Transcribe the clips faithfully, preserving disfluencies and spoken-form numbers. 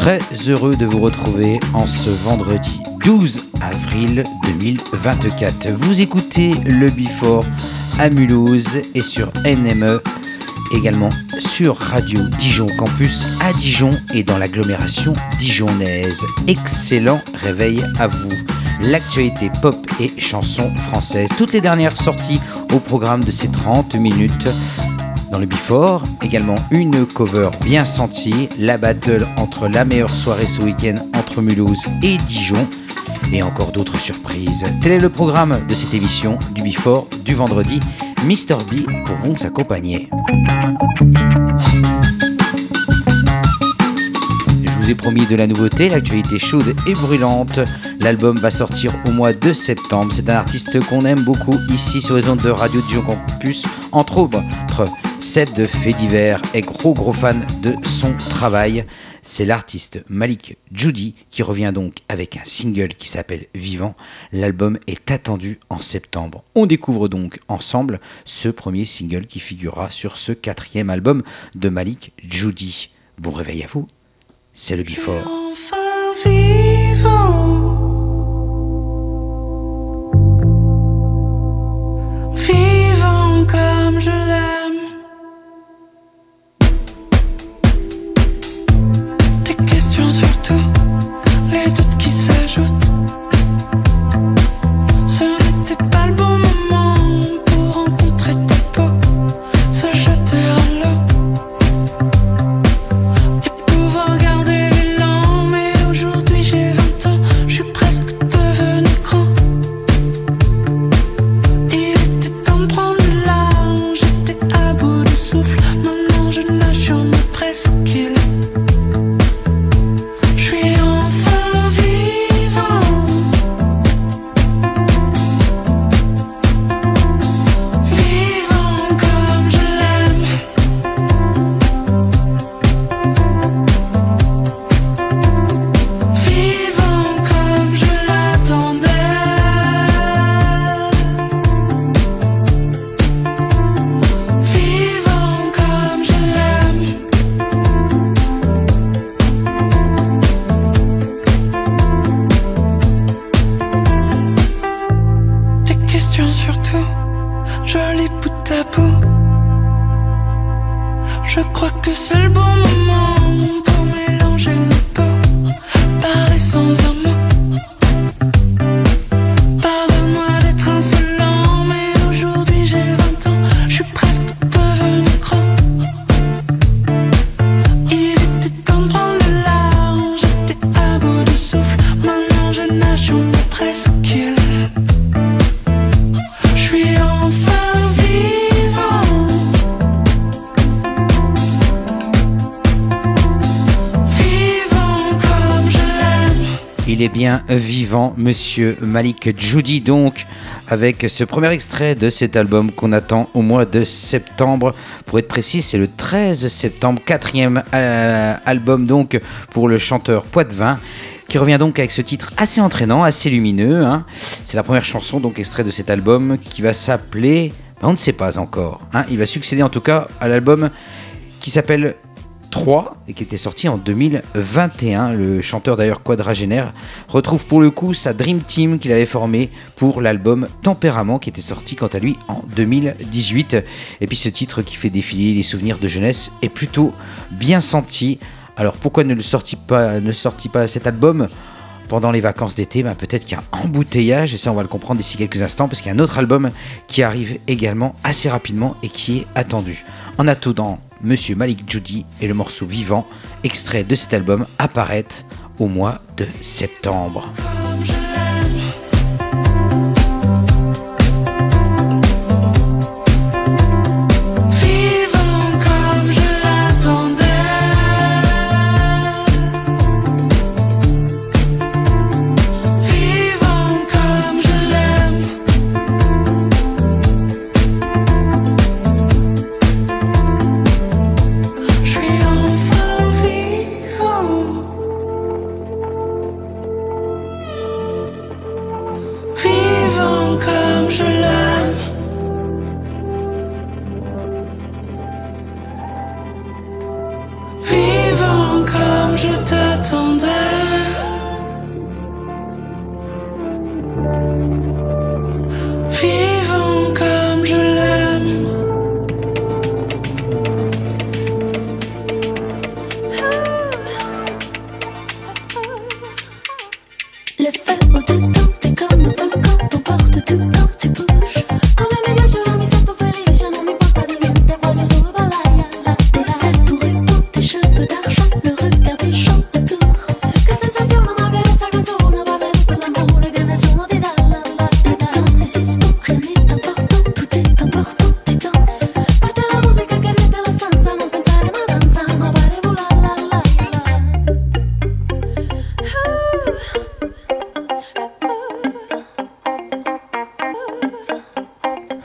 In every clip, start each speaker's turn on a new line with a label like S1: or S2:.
S1: Très heureux de vous retrouver en ce vendredi douze avril deux mille vingt-quatre. Vous écoutez le Before à Mulhouse et sur N M E, également sur Radio Dijon Campus à Dijon et dans l'agglomération dijonnaise. Excellent réveil à vous. L'actualité pop et chansons françaises. Toutes les dernières sorties au programme de ces trente minutes. Dans le Before, également une cover bien sentie, la battle entre la meilleure soirée ce week-end entre Mulhouse et Dijon, et encore d'autres surprises. Tel est le programme de cette émission du Before du vendredi. Mister B pour vous accompagner. Je vous ai promis de la nouveauté, l'actualité chaude et brûlante. L'album va sortir au mois de septembre. C'est un artiste qu'on aime beaucoup ici sur les ondes de Radio Dijon Campus, entre autres Seb de Faits divers est gros gros fan de son travail. C'est l'artiste Malik Djoudi qui revient donc avec un single qui s'appelle Vivant. L'album est attendu en septembre. On découvre donc ensemble ce premier single qui figurera sur ce quatrième album de Malik Djoudi. Bon réveil à vous, c'est le Before.
S2: Vivant comme je l'aime. Surtout les doutes qui s'ajoutent. Ce n'était pas le bon moment pour rencontrer ta peau, se jeter à l'eau et pouvoir garder l'élan. Mais aujourd'hui j'ai vingt ans, je suis presque devenu grand. Il était temps de prendre le large, j'étais à bout de souffle. Maintenant je nage sur ma presqu'île. Je crois que c'est le bon moment pour mélanger nos peaux, parler sans un mot. Pardonne-moi d'être insolent, mais aujourd'hui j'ai vingt ans, je suis presque devenu grand. Il était temps de prendre le large, j'étais à bout de souffle. Maintenant je nage sur ma presqu'île. Je suis enfin vivant.
S1: Il est bien vivant, monsieur Malik Djoudi, donc, avec ce premier extrait de cet album qu'on attend au mois de septembre. Pour être précis, c'est le treize septembre, quatrième euh, album donc pour le chanteur Poitevin, qui revient donc avec ce titre assez entraînant, assez lumineux. Hein. C'est la première chanson, donc extrait de cet album, qui va s'appeler... On ne sait pas encore. Hein. Il va succéder en tout cas à l'album qui s'appelle... trois et qui était sorti en deux mille vingt et un. Le chanteur d'ailleurs quadragénaire retrouve pour le coup sa Dream Team qu'il avait formée pour l'album Tempérament qui était sorti quant à lui en deux mille dix-huit. Et puis ce titre qui fait défiler les souvenirs de jeunesse est plutôt bien senti. Alors pourquoi ne sortit pas, ne sortit pas cet album pendant les vacances d'été? Ben, peut-être qu'il y a un embouteillage et ça on va le comprendre d'ici quelques instants parce qu'il y a un autre album qui arrive également assez rapidement et qui est attendu. En attendant, Monsieur Malik Djoudi et le morceau Vivant, extrait de cet album, apparaître au mois de septembre.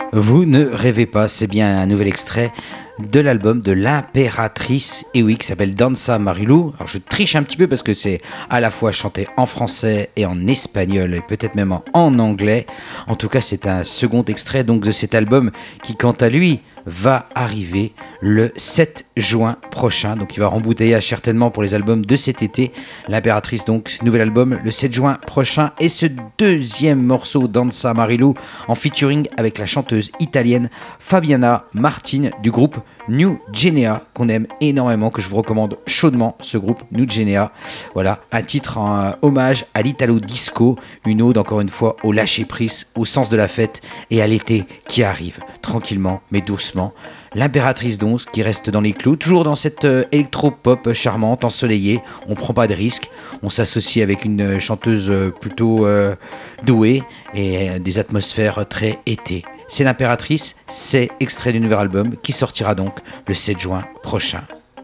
S1: Vous ne rêvez pas, c'est bien un nouvel extrait de l'album de l'Impératrice, et oui, qui s'appelle Danza Marilu. Alors je triche un petit peu parce que c'est à la fois chanté en français et en espagnol, et peut-être même en anglais. En tout cas, c'est un second extrait donc de cet album qui, quant à lui, va arriver le sept juin prochain. Donc il va rembouteillage certainement pour les albums de cet été. L'Impératrice, donc, nouvel album le sept juin prochain. Et ce deuxième morceau, Danza Marilu, en featuring avec la chanteuse italienne Fabiana Martin du groupe New Genea, qu'on aime énormément, que je vous recommande chaudement, ce groupe New Genea. Voilà, un titre en euh, hommage à l'Italo Disco, une ode encore une fois au lâcher-prise, au sens de la fête et à l'été qui arrive, tranquillement mais doucement. L'Impératrice donc, qui reste dans les clous, toujours dans cette euh, électro-pop charmante, ensoleillée, on prend pas de risques, on s'associe avec une chanteuse euh, plutôt euh, douée et euh, des atmosphères très été. C'est l'Impératrice, c'est extrait du nouvel album qui sortira donc le sept juin prochain.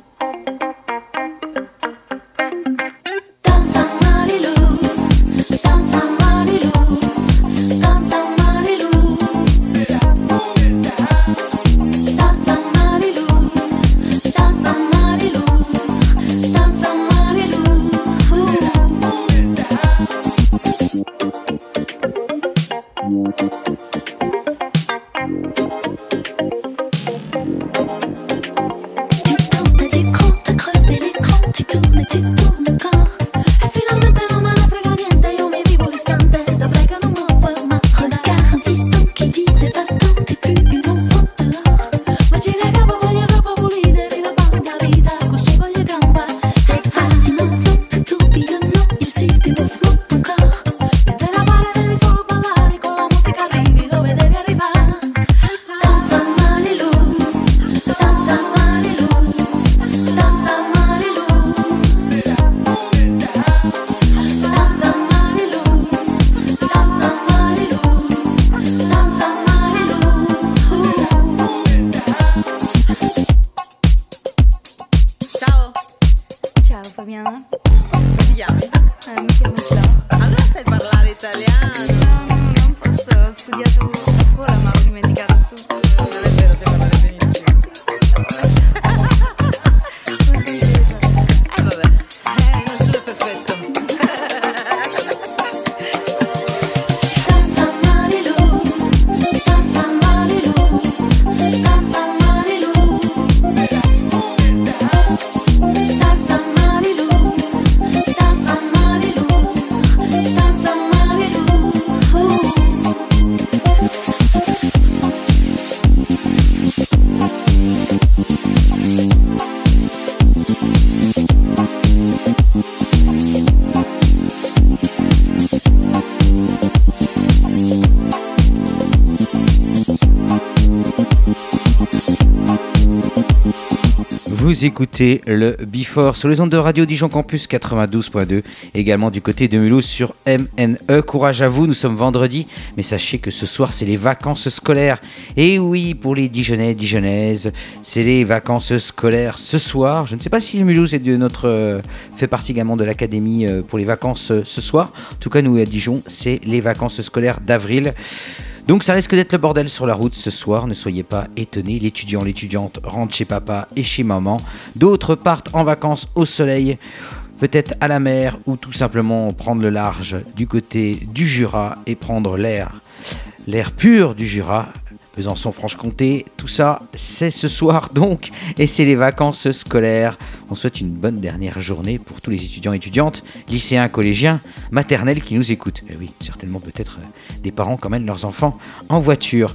S1: Vous écoutez le Before sur les ondes de Radio Dijon Campus quatre-vingt-douze point deux, également du côté de Mulhouse sur M N E. Courage à vous, nous sommes vendredi, mais sachez que ce soir c'est les vacances scolaires. Et oui, pour les Dijonnais, Dijonnaises, c'est les vacances scolaires ce soir. Je ne sais pas si Mulhouse est de notre, euh, fait partie également de l'académie euh, pour les vacances euh, ce soir. En tout cas, nous à Dijon, c'est les vacances scolaires d'avril. Donc ça risque d'être le bordel sur la route ce soir, ne soyez pas étonnés, l'étudiant, l'étudiante rentrent chez papa et chez maman, d'autres partent en vacances au soleil, peut-être à la mer ou tout simplement prendre le large du côté du Jura et prendre l'air, l'air pur du Jura. Besançon, Franche-Comté, tout ça, c'est ce soir donc, et c'est les vacances scolaires. On souhaite une bonne dernière journée pour tous les étudiants et étudiantes, lycéens, collégiens, maternels qui nous écoutent. Et oui, certainement peut-être des parents qui emmènent leurs enfants en voiture.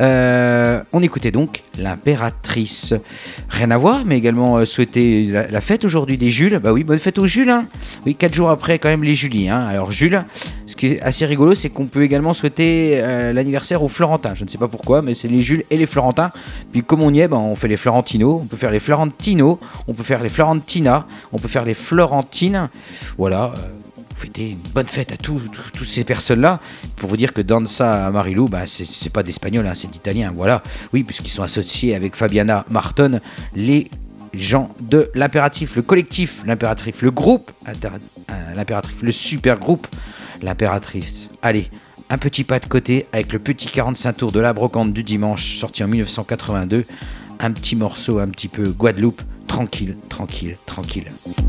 S1: Euh, on écoutait donc l'Impératrice. Rien à voir, mais également euh, souhaiter la, la fête aujourd'hui des Jules. Bah oui, bonne fête aux Jules. Hein. Oui, quatre jours après quand même les Julie. Hein. Alors Jules, ce qui est assez rigolo, c'est qu'on peut également souhaiter euh, l'anniversaire aux Florentins. Je ne sais pas pourquoi, mais c'est les Jules et les Florentins. Puis comme on y est, ben, on fait les Florentinos, on peut faire les Florentinos, on peut faire les Florentina, on peut faire les Florentines. Voilà, euh, fêter une bonne fête à tous ces personnes-là. Pour vous dire que Danza Marilu, ben, c'est, c'est pas d'espagnol, hein, c'est d'italien. Voilà, oui, puisqu'ils sont associés avec Fabiana Marton, les gens de l'Impératrice, le collectif, l'Impératrice, le groupe, inter, euh, l'Impératrice, le super groupe, l'Impératrice. Allez, un petit pas de côté avec le petit quarante-cinq tours de la brocante du dimanche, sorti en dix-neuf cent quatre-vingt-deux. Un petit morceau un petit peu Guadeloupe, tranquille, tranquille, tranquille.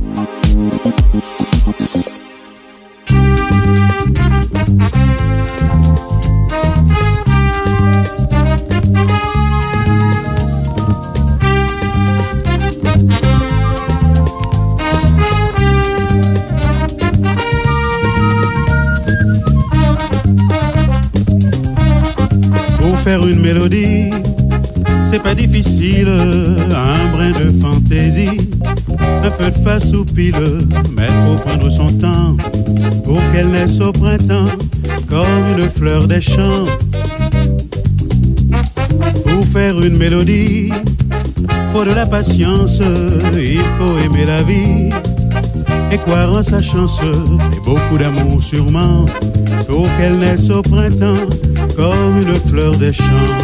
S3: Pour faire une mélodie, c'est pas difficile, un brin de fantaisie, un peu de face ou pile, mais faut prendre son temps pour qu'elle naisse au printemps comme une fleur des champs. Pour faire une mélodie, faut de la patience, il faut aimer la vie et croire en sa chance, et beaucoup d'amour sûrement pour qu'elle naisse au printemps comme une fleur des champs.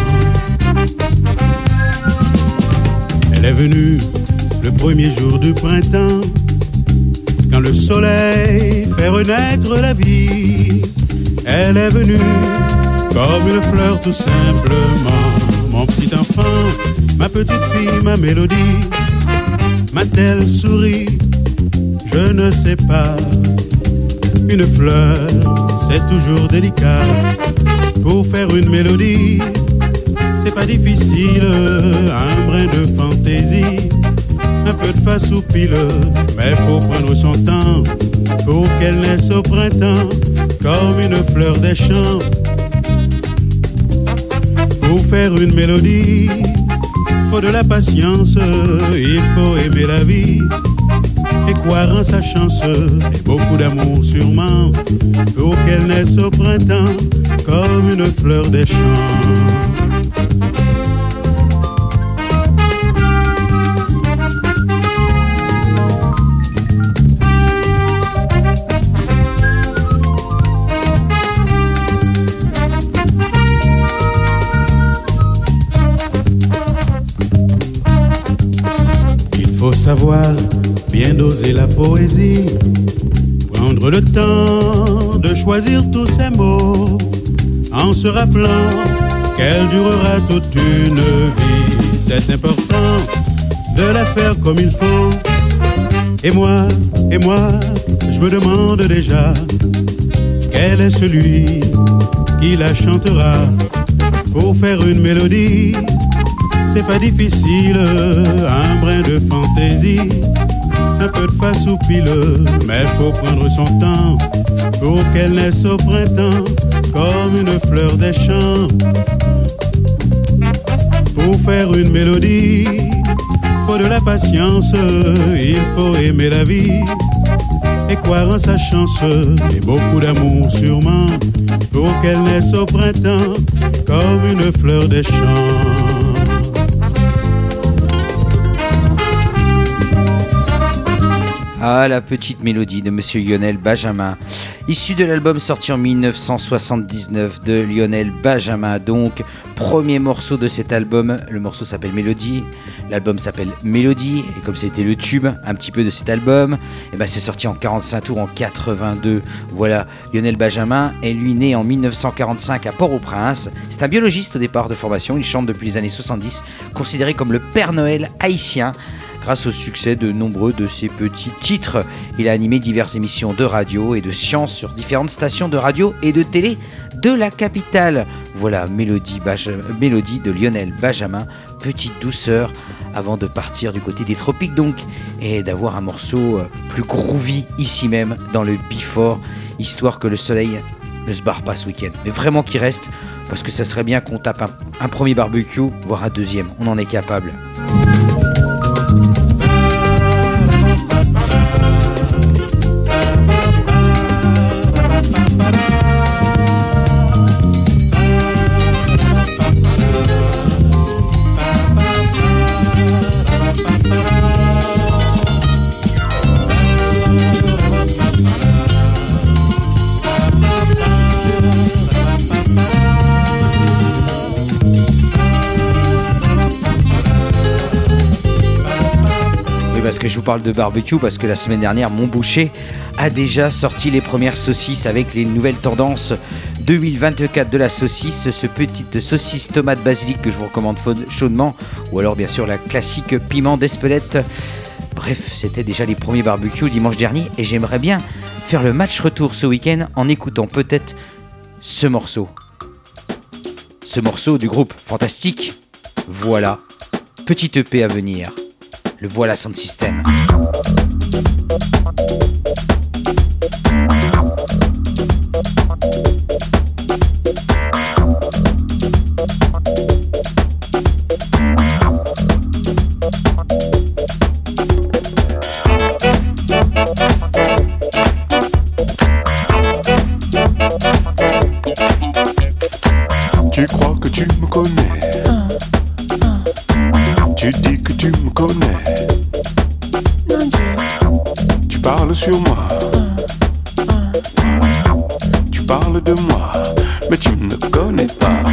S3: Elle est venue le premier jour du printemps, quand le soleil fait renaître la vie. Elle est venue comme une fleur tout simplement. Mon petit enfant, ma petite fille, ma mélodie, m'a-t-elle souri? Je ne sais pas. Une fleur, c'est toujours délicat. Pour faire une mélodie, c'est pas difficile, un brin de fantaisie, un peu de face ou pile, mais faut prendre son temps pour qu'elle naisse au printemps comme une fleur des champs. Pour faire une mélodie, faut de la patience, il faut aimer la vie et croire en sa chance, et beaucoup d'amour sûrement pour qu'elle naisse au printemps comme une fleur des champs. Faut savoir bien doser la poésie, prendre le temps de choisir tous ces mots, en se rappelant qu'elle durera toute une vie. C'est important de la faire comme il faut. Et moi, et moi, je me demande déjà quel est celui qui la chantera. Pour faire une mélodie, c'est pas difficile, un brin de fantaisie, un peu de face ou pile, mais faut prendre son temps pour qu'elle naisse au printemps comme une fleur des champs. Pour faire une mélodie, faut de la patience, il faut aimer la vie et croire en sa chance, et beaucoup d'amour sûrement pour qu'elle naisse au printemps comme une fleur des champs.
S1: Ah, la petite mélodie de Monsieur Lionel Benjamin, issue de l'album sorti en dix-neuf cent soixante-dix-neuf de Lionel Benjamin. Donc, premier morceau de cet album, le morceau s'appelle Mélodie, l'album s'appelle Mélodie, et comme c'était le tube un petit peu de cet album, et ben c'est sorti en quarante-cinq tours en quatre-vingt-deux. Voilà, Lionel Benjamin est lui né en dix-neuf cent quarante-cinq à Port-au-Prince. C'est un biologiste au départ de formation, il chante depuis les années soixante-dix, considéré comme le Père Noël haïtien. Grâce au succès de nombreux de ses petits titres, il a animé diverses émissions de radio et de sciences sur différentes stations de radio et de télé de la capitale. Voilà, Mélodie, Baj- Mélodie de Lionel Benjamin, petite douceur avant de partir du côté des tropiques donc, et d'avoir un morceau plus groovy ici même dans le Before, histoire que le soleil ne se barre pas ce week-end, mais vraiment qu'il reste, parce que ça serait bien qu'on tape un, un premier barbecue, voire un deuxième, on en est capable. Parce que je vous parle de barbecue, parce que la semaine dernière, mon boucher a déjà sorti les premières saucisses avec les nouvelles tendances deux mille vingt-quatre de la saucisse, ce petite saucisse tomate basilic que je vous recommande chaudement, ou alors bien sûr la classique piment d'Espelette. Bref, c'était déjà les premiers barbecues dimanche dernier et j'aimerais bien faire le match retour ce week-end en écoutant peut-être ce morceau. Ce morceau du groupe Fantastique, Voilà, petit E P à venir, le Voilà Sound System.
S4: Tu crois que tu me connais, tu dis que tu me connais, tu parles sur moi, tu parles de moi, mais tu ne connais pas.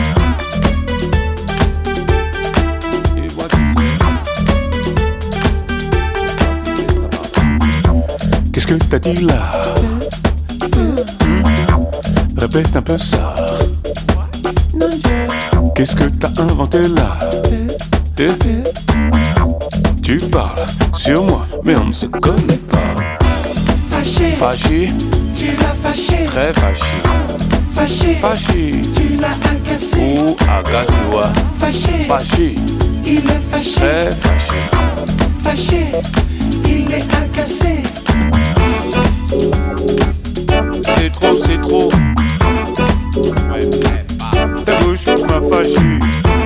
S4: Qu'est-ce que t'as dit là? Hmm? Répète un peu ça. Qu'est-ce que t'as inventé là? Eh? Tu parles sur moi, mais on ne se connaît pas.
S2: Fâché,
S4: Fâché,
S2: tu l'as fâché.
S4: très fâché.
S2: Fâché,
S4: Fâché,
S2: tu l'as agacé.
S4: ou agacé,
S2: Fâché,
S4: fâché,
S2: il est fâché.
S4: très fâché.
S2: Fâché, il est agacé.
S4: C'est trop, c'est trop. Ta bouche m'a fâché.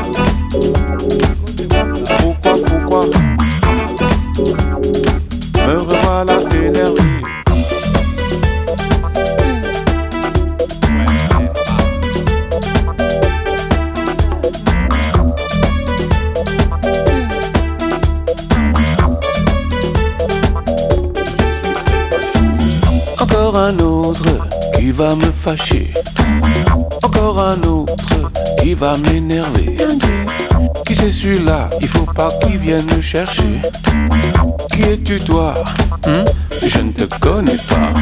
S4: Pourquoi, pourquoi me revoilà énervé? Encore un autre qui va me fâcher. Encore un autre qui va m'énerver. Qui c'est celui-là? Il faut pas qu'il vienne me chercher. Qui es-tu toi? Hmm? Je ne te connais pas.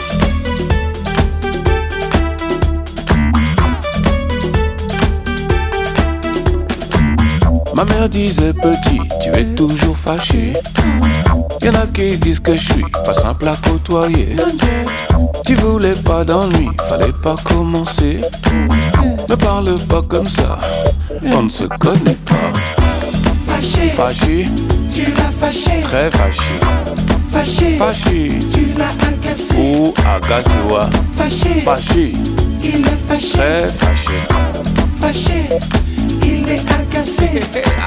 S4: Ma mère disait petit, tu es toujours fâché. Y'en a qui disent que je suis pas simple à côtoyer. Tu voulais pas d'ennui, fallait pas commencer. Ne parle pas comme ça, on ne se connaît pas.
S2: Fâché,
S4: Fâché,
S2: tu l'as fâché.
S4: très fâché.
S2: Fâché,
S4: Fâché,
S2: tu l'as agacé.
S4: ou agacé,
S2: Fâché,
S4: fâché,
S2: il est fâché.
S4: très fâché.
S2: Fâché, il est agacé.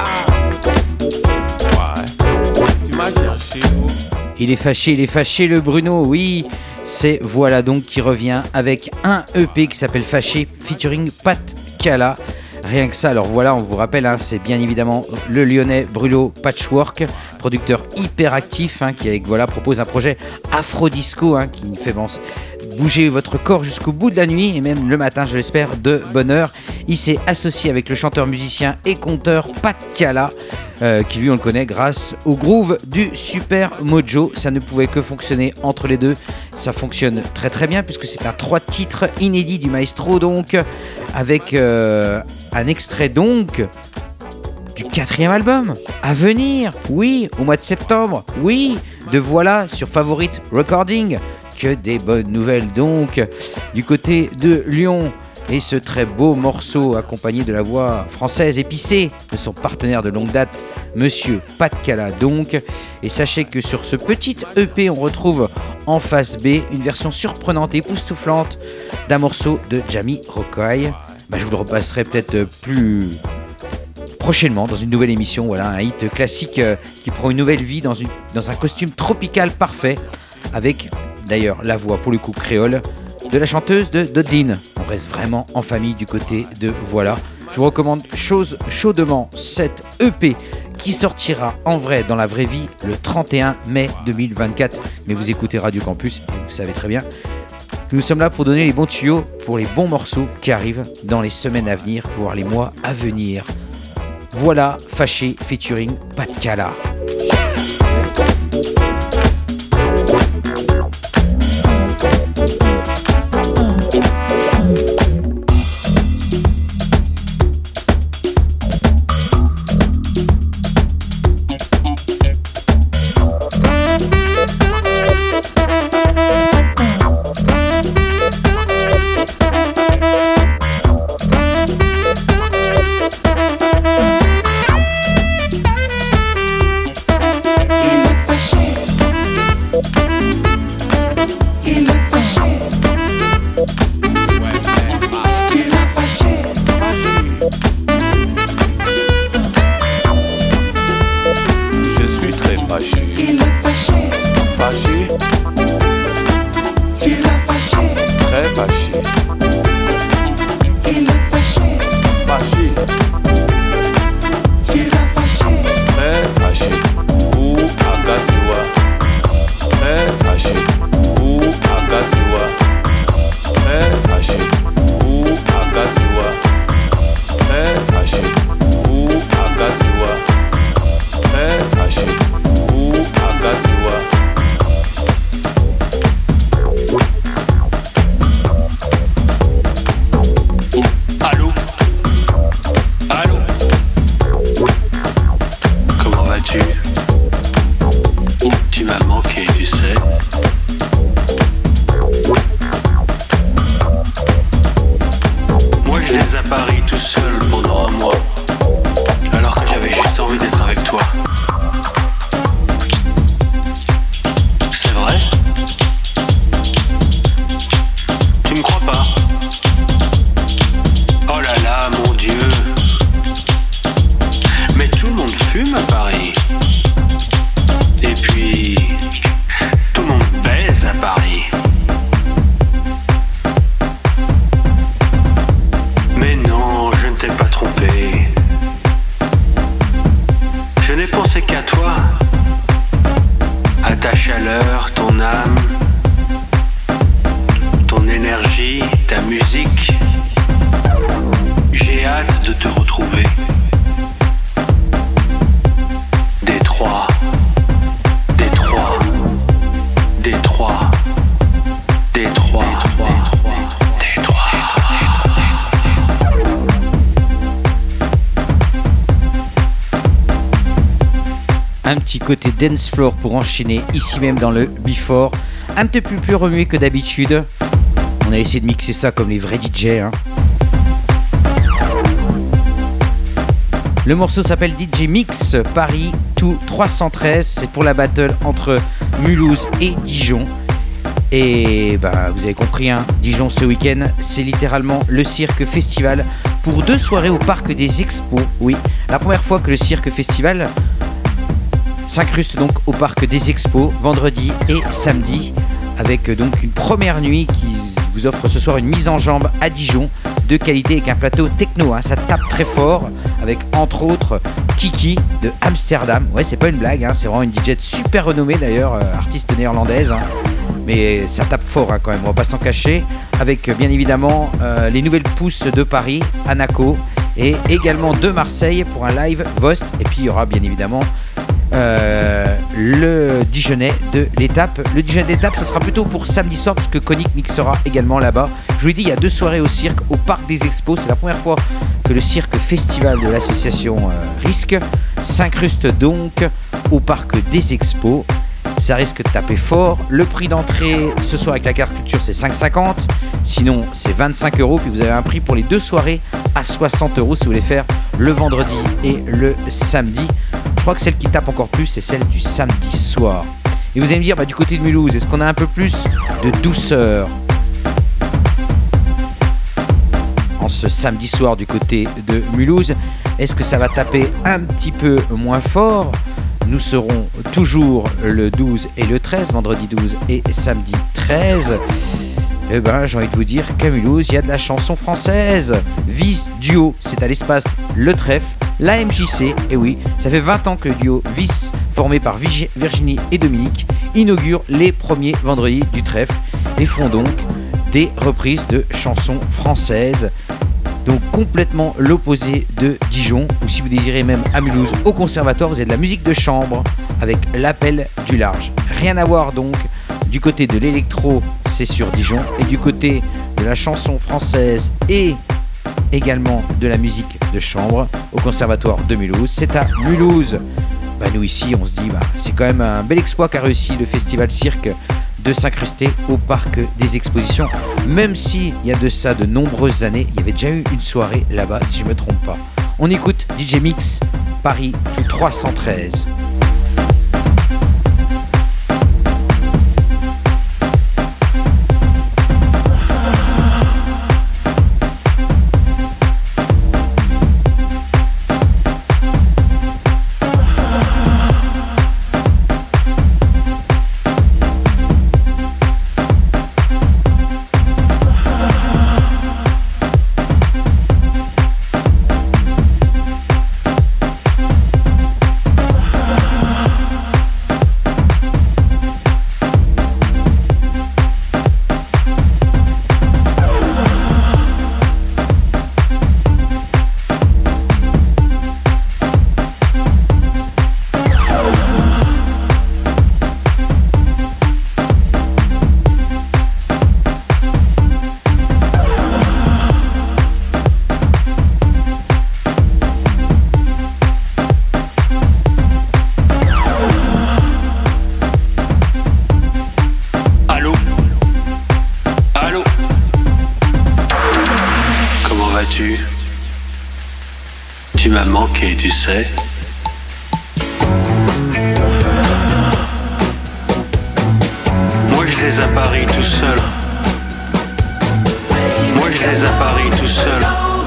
S4: Ouais, tu m'as cherché.
S1: Il est fâché, il est fâché le Bruno, oui. C'est Voilà donc qui revient avec un E P qui s'appelle Fâché featuring Pat Cala. Rien que ça, alors voilà, on vous rappelle, hein, c'est bien évidemment le Lyonnais Brulo Patchwork, producteur hyper actif, hein, qui avec Voilà propose un projet afro-disco, hein, qui fait bouger votre corps jusqu'au bout de la nuit et même le matin, je l'espère, de bonne heure. Il s'est associé avec le chanteur, musicien et conteur Pat Cala, euh, qui lui on le connaît grâce au groove du Super Mojo. Ça ne pouvait que fonctionner entre les deux. Ça fonctionne très très bien puisque c'est un trois titres inédit du maestro, donc avec euh, un extrait donc du quatrième album à venir, oui, au mois de septembre, oui, de Voilà sur Favorite Recording. Que des bonnes nouvelles donc du côté de Lyon, et ce très beau morceau accompagné de la voix française épicée de son partenaire de longue date, Monsieur Pat Cala donc. Et sachez que sur ce petit E P on retrouve en face B une version surprenante et époustouflante d'un morceau de Jami Rocaille. Bah, je vous le repasserai peut-être plus prochainement dans une nouvelle émission. Voilà, un hit classique euh, qui prend une nouvelle vie dans, une, dans un costume tropical parfait, avec d'ailleurs la voix pour le coup créole de la chanteuse de Dodeline. On reste vraiment en famille du côté de Voilà. Je vous recommande chose, chaudement cet E P qui sortira en vrai dans la vraie vie le trente et un mai deux mille vingt-quatre. Mais vous écoutez Radio Campus et vous savez très bien que nous sommes là pour donner les bons tuyaux pour les bons morceaux qui arrivent dans les semaines à venir, voire les mois à venir. Voilà, Fâché featuring Pat Cala.
S4: Tu l'as fâché, très fâché, ou Akasiwa. Très fâché, ou Akasiwa. Très fâché, ou Akasiwa. Très fâché, ou Akasiwa. Très fâché, ou Akasiwa.
S5: Allô? Allô? Comment vas-tu? Tu m'as manqué, tu sais. Moi je les à Paris tout seul pendant un mois, alors que j'avais juste envie d'être avec toi. C'est vrai? Tu me crois pas? Oh là là, mon Dieu. Mais tout le monde fume à Paris. Et puis, tout le monde baise à Paris. Mais non, je ne t'ai pas trompé. Je n'ai pensé qu'à toi. À ta chaleur, ton âme, ton énergie, ta musique. J'ai hâte de te retrouver. Détroit, Détroit, Détroit, Détroit, Détroit.
S1: Un petit côté dance floor pour enchaîner ici même dans le Before. Un petit peu plus remué que d'habitude. On a essayé de mixer ça comme les vrais D J, hein. Le morceau s'appelle D J Mix Paris deux trois cent treize. C'est pour la battle entre Mulhouse et Dijon. Et bah, vous avez compris, hein, Dijon ce week-end, c'est littéralement le cirque festival pour deux soirées au parc des Expos. Oui, la première fois que le cirque festival s'incruste donc au parc des Expos, vendredi et samedi, avec donc une première nuit qui vous offre ce soir une mise en jambe à Dijon de qualité avec un plateau techno, hein, ça tape très fort, avec entre autres Kiki de Amsterdam. Ouais, c'est pas une blague, hein, c'est vraiment une D J super renommée d'ailleurs, euh, artiste néerlandaise, hein, mais ça tape fort, hein, quand même, on va pas s'en cacher, avec bien évidemment euh, les nouvelles pousses de Paris, Anaco, et également de Marseille pour un live Vost, et puis il y aura bien évidemment Euh, le Dijonais de l'étape. Le Dijonais de l'étape, ça sera plutôt pour samedi soir, parce que Konik mixera également là-bas. Je vous l'ai dit, il y a deux soirées au cirque, au parc des Expos. C'est la première fois que le cirque festival de l'association euh, Risque s'incruste donc au parc des Expos. Ça risque de taper fort. Le prix d'entrée ce soir avec la carte culture, c'est cinq cinquante. Sinon, c'est vingt-cinq euros. Puis vous avez un prix pour les deux soirées à soixante euros si vous voulez faire le vendredi et le samedi. Je crois que celle qui tape encore plus, c'est celle du samedi soir. Et vous allez me dire, bah, du côté de Mulhouse, est-ce qu'on a un peu plus de douceur en ce samedi soir du côté de Mulhouse? Est-ce que ça va taper un petit peu moins fort? Nous serons toujours le douze et le treize, vendredi douze et samedi treize. Eh ben, j'ai envie de vous dire qu'à Mulhouse, il y a de la chanson française. Vice Duo, c'est à l'espace Le Trèfle. La M J C, et oui, ça fait vingt ans que le duo Vice, formé par Virginie et Dominique, inaugure les premiers vendredis du trèfle et font donc des reprises de chansons françaises. Donc complètement l'opposé de Dijon, ou si vous désirez même à Mulhouse, au conservatoire, vous avez de la musique de chambre avec l'appel du large. Rien à voir donc du côté de l'électro, c'est sur Dijon, et du côté de la chanson française et également de la musique de chambre au conservatoire de Mulhouse, c'est à Mulhouse. Bah nous ici on se dit bah, c'est quand même un bel exploit qu'a réussi le festival cirque de s'incruster au parc des expositions, même si il y a de ça de nombreuses années, il y avait déjà eu une soirée là-bas si je me trompe pas. On écoute D J Mix Paris deux trois cent treize.
S5: Tu m'as manqué, tu sais. Moi je les à Paris tout seul. Moi je les à Paris tout seul.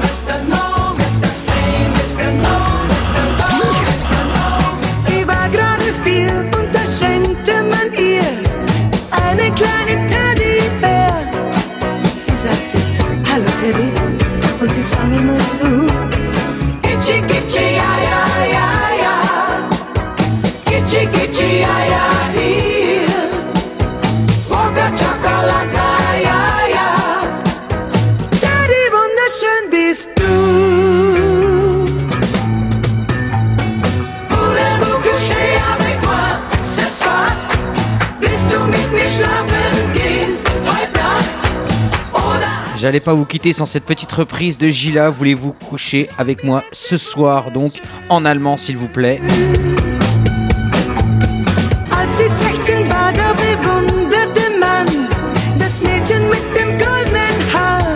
S2: Sie war gerade vier und da schenkte man ihr eine kleine Teddybär. Sie sagte, hallo Teddy, und sie sang immer zu. Gitschi, gitschi, ja, ja, ja, ja. Gitschi, gitschi, ja, ja, hier. Mocha Chocolata, ja, ja. Teddy, wunderschön bist du. Voulez-vous coucher avec moi ce soir? Willst du mit mir schlafen gehen heute Nacht? Oder
S1: J'allais pas vous quitter sans cette petite reprise de Gila. Voulez-vous coucher avec moi ce soir? Donc en allemand, s'il vous plaît.
S2: als sie sechzehn war, da bewunderte man das Mädchen mit dem goldenen Haar.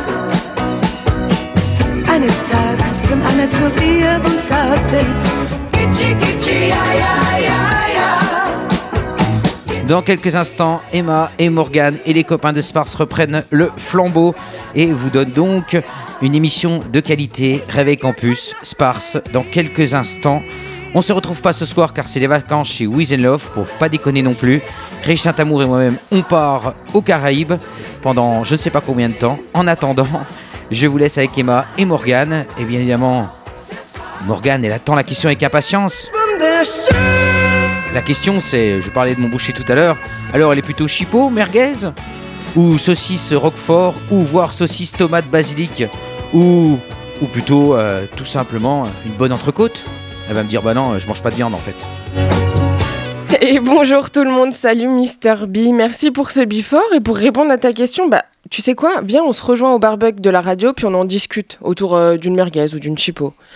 S2: Eines Tages kam einer zu ihr und sagte, Gitschi, Gitschi, ja, ja, ja, ja.
S1: Dans quelques instants, Emma et Morgane et les copains de Sparse reprennent le flambeau et vous donnent donc une émission de qualité. Réveil Campus, Sparse, dans quelques instants. On se retrouve pas ce soir car c'est les vacances chez Wiz and Love, pour pas déconner non plus. Régis Saint-Amour et moi-même, on part aux Caraïbes pendant je ne sais pas combien de temps. En attendant, je vous laisse avec Emma et Morgane. Et bien évidemment, Morgane, elle attend la question avec impatience.
S2: Wunderschön.
S1: La question c'est, je parlais de mon boucher tout à l'heure, alors elle est plutôt chipot, merguez? Ou saucisse roquefort? Ou voire saucisse tomate basilic? Ou, ou plutôt euh, tout simplement une bonne entrecôte? Elle va me dire bah non, je mange pas de viande en fait.
S6: Et bonjour tout le monde, salut Mister B, merci pour ce before. Et pour répondre à ta question, bah tu sais quoi, viens on se rejoint au barbecue de la radio puis on en discute autour euh, d'une merguez ou d'une chipot.